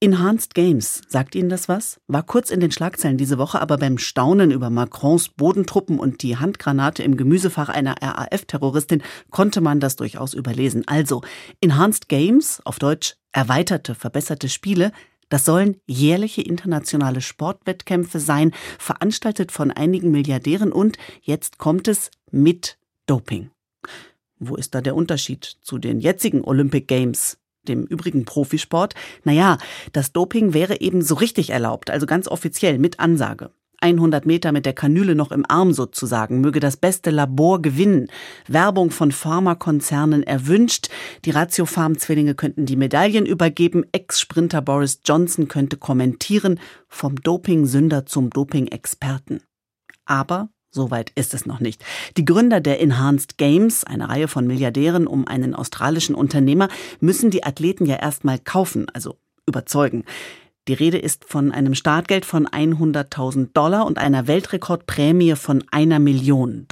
Enhanced Games, sagt Ihnen das was? War kurz in den Schlagzeilen diese Woche, aber beim Staunen über Macrons Bodentruppen und die Handgranate im Gemüsefach einer RAF-Terroristin konnte man das durchaus überlesen. Also, Enhanced Games, auf Deutsch erweiterte, verbesserte Spiele, das sollen jährliche internationale Sportwettkämpfe sein, veranstaltet von einigen Milliardären und, jetzt kommt es, mit Doping. Wo ist da der Unterschied zu den jetzigen Olympic Games, dem übrigen Profisport? Naja, das Doping wäre eben so richtig erlaubt, also ganz offiziell mit Ansage. 100 Meter mit der Kanüle noch im Arm sozusagen, möge das beste Labor gewinnen. Werbung von Pharmakonzernen erwünscht. Die Ratiofarm-Zwillinge könnten die Medaillen übergeben. Ex-Sprinter Boris Johnson könnte kommentieren. Vom Dopingsünder zum Doping-Experten. Aber soweit ist es noch nicht. Die Gründer der Enhanced Games, eine Reihe von Milliardären um einen australischen Unternehmer, müssen die Athleten ja erstmal kaufen, also überzeugen. Die Rede ist von einem Startgeld von $100.000 und einer Weltrekordprämie von $1 Million.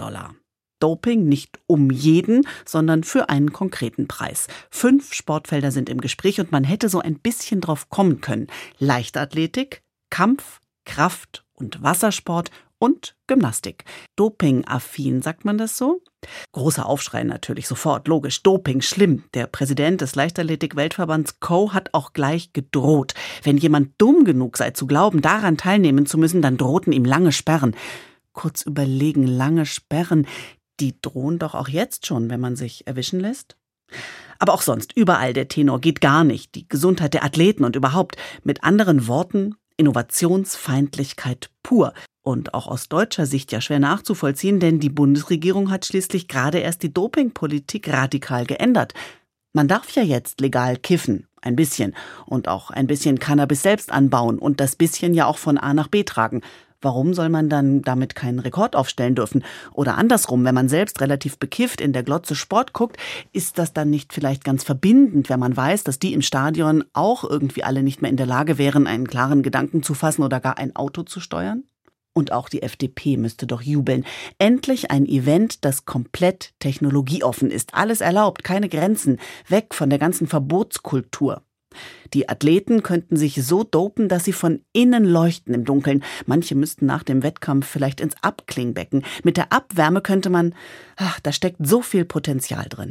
Doping nicht um jeden, sondern für einen konkreten Preis. 5 Sportfelder sind im Gespräch und man hätte so ein bisschen drauf kommen können. Leichtathletik, Kampf, Kraft- und Wassersport und Gymnastik. Doping-affin, sagt man das so? Großer Aufschrei natürlich, sofort, logisch. Doping, schlimm. Der Präsident des Leichtathletik-Weltverbands Co. hat auch gleich gedroht. Wenn jemand dumm genug sei zu glauben, daran teilnehmen zu müssen, dann drohten ihm lange Sperren. Kurz überlegen, lange Sperren, die drohen doch auch jetzt schon, wenn man sich erwischen lässt? Aber auch sonst, überall der Tenor geht gar nicht. Die Gesundheit der Athleten und überhaupt. Mit anderen Worten, Innovationsfeindlichkeit pur. Und auch aus deutscher Sicht ja schwer nachzuvollziehen, denn die Bundesregierung hat schließlich gerade erst die Dopingpolitik radikal geändert. Man darf ja jetzt legal kiffen, ein bisschen. Und auch ein bisschen Cannabis selbst anbauen und das bisschen ja auch von A nach B tragen. Warum soll man dann damit keinen Rekord aufstellen dürfen? Oder andersrum, wenn man selbst relativ bekifft in der Glotze Sport guckt, ist das dann nicht vielleicht ganz verbindend, wenn man weiß, dass die im Stadion auch irgendwie alle nicht mehr in der Lage wären, einen klaren Gedanken zu fassen oder gar ein Auto zu steuern? Und auch die FDP müsste doch jubeln. Endlich ein Event, das komplett technologieoffen ist. Alles erlaubt, keine Grenzen. Weg von der ganzen Verbotskultur. Die Athleten könnten sich so dopen, dass sie von innen leuchten im Dunkeln. Manche müssten nach dem Wettkampf vielleicht ins Abklingbecken. Mit der Abwärme könnte man, da steckt so viel Potenzial drin.